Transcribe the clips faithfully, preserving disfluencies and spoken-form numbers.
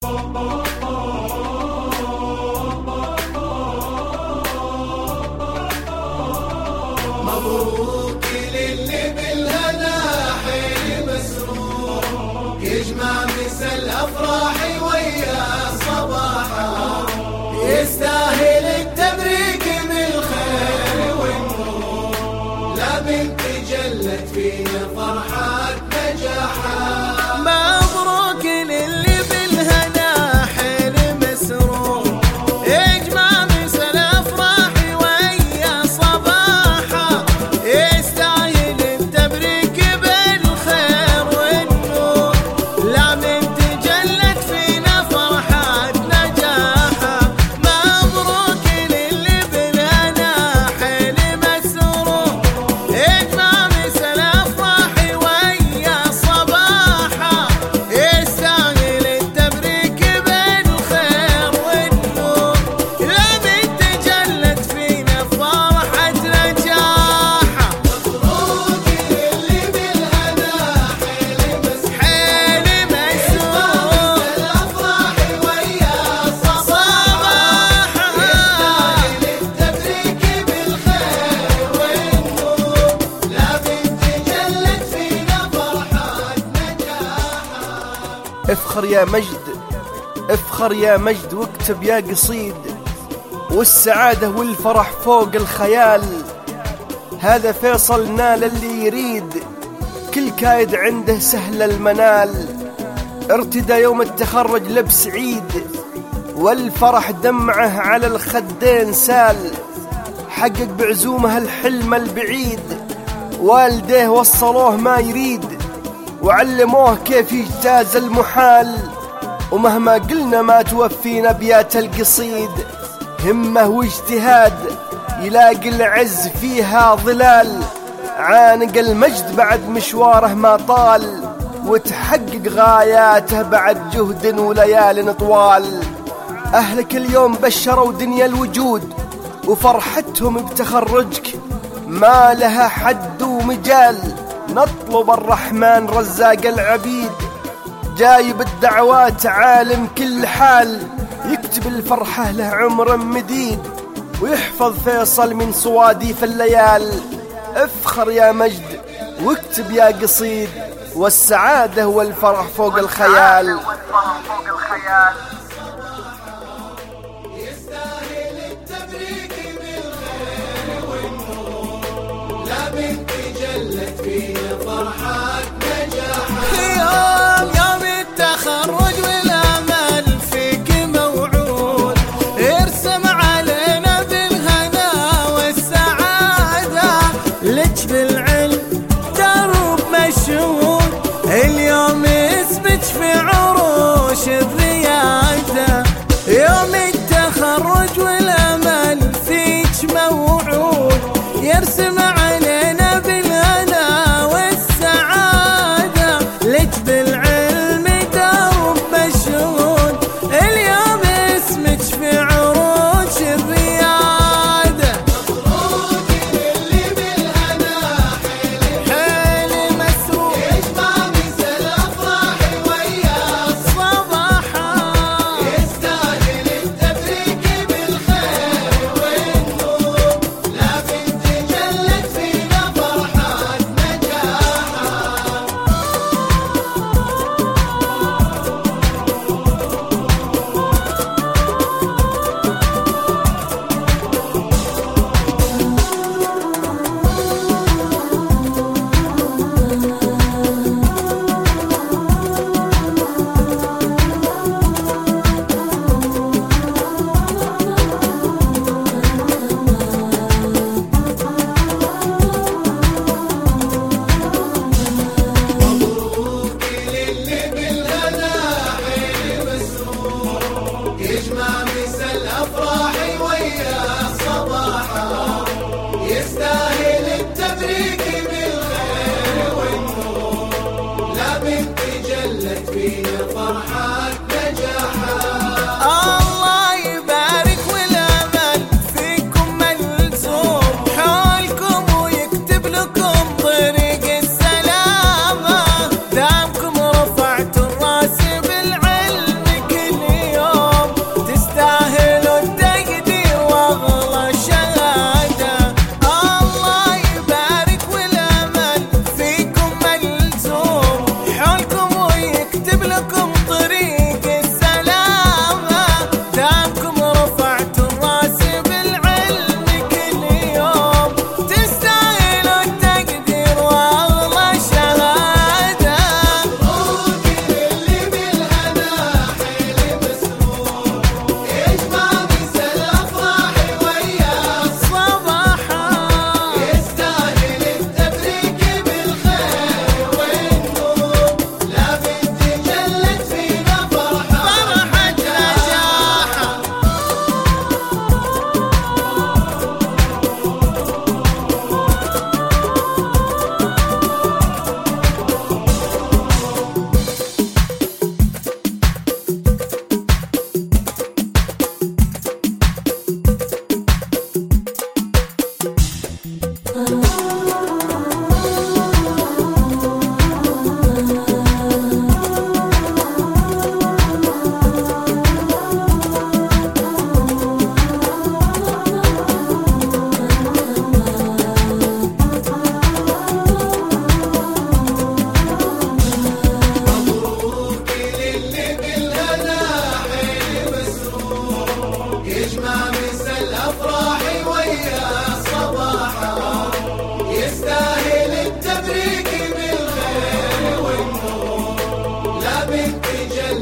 مبروك للي بالهنا حيل مسرور، يجمع مسا الافراح ويا صباحا، يستاهل التبريك بالخير والنور، لا بنت جلت فينا فرحة نجاحا. مبروك للي بالهنا حيل مسرور، يجمع مسا الافراح ويا صباحا، يستاهل التبريك بالخير والنور، لا بنت جلت فينا فرحة نجاحا. مبروك للي بالهنا حيل مسرور، يجمع مسا الافراح ويا صباحا، يستاهل التبريك بالخير والنور، لا بنت جلت فينا فرحة نجاحا. مبروك للي بالهنا حيل مسرور، حيل مسرور الافراح ويا صباحا، يستاهل التبريك بالخير والنور، لا بنت جلت فينا فرحة نجاحا. افخر يا مجد، افخر يا مجد واكتب يا قصيد، والسعادة والفرح فوق الخيال. هذا فيصل نال اللي يريد، كل كايد عنده سهل المنال. ارتدى يوم التخرج لبس عيد، والفرح دمعه على الخدين سال. حقق بعزومه الحلم البعيد، والديه وصلوه ما يريد، وعلموه كيف يجتاز المحال. ومهما قلنا ما توفينا بيات القصيد، همه واجتهاد يلاقي العز فيها ظلال. عانق المجد بعد مشواره ما طال، وتحقق غاياته بعد جهد وليال طوال. أهلك اليوم بشروا دنيا الوجود، وفرحتهم بتخرجك ما لها حد ومجال. نطلب الرحمن رزاق العبيد، جايب الدعوات عالم كل حال. يكتب الفرحة له عمر مديد، ويحفظ فيصل من صواديف الليال. افخر يا مجد واكتب يا قصيد، والسعادة والفرح فوق الخيال. يستاهل التبريك بالخير والنور، لا بنت جلت فينا فرحة نجاحا. يوم يوم التخرج والامل فيك موعود، ارسم علينا بالهنا والسعادة، لك بالعلم درب مشهود، اليوم يثبت في عروش الريادة. يوم التخرج والامل فيك موعود، يرسم علينا بالهنا والسعادة،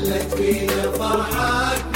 تجلت فينا فرحات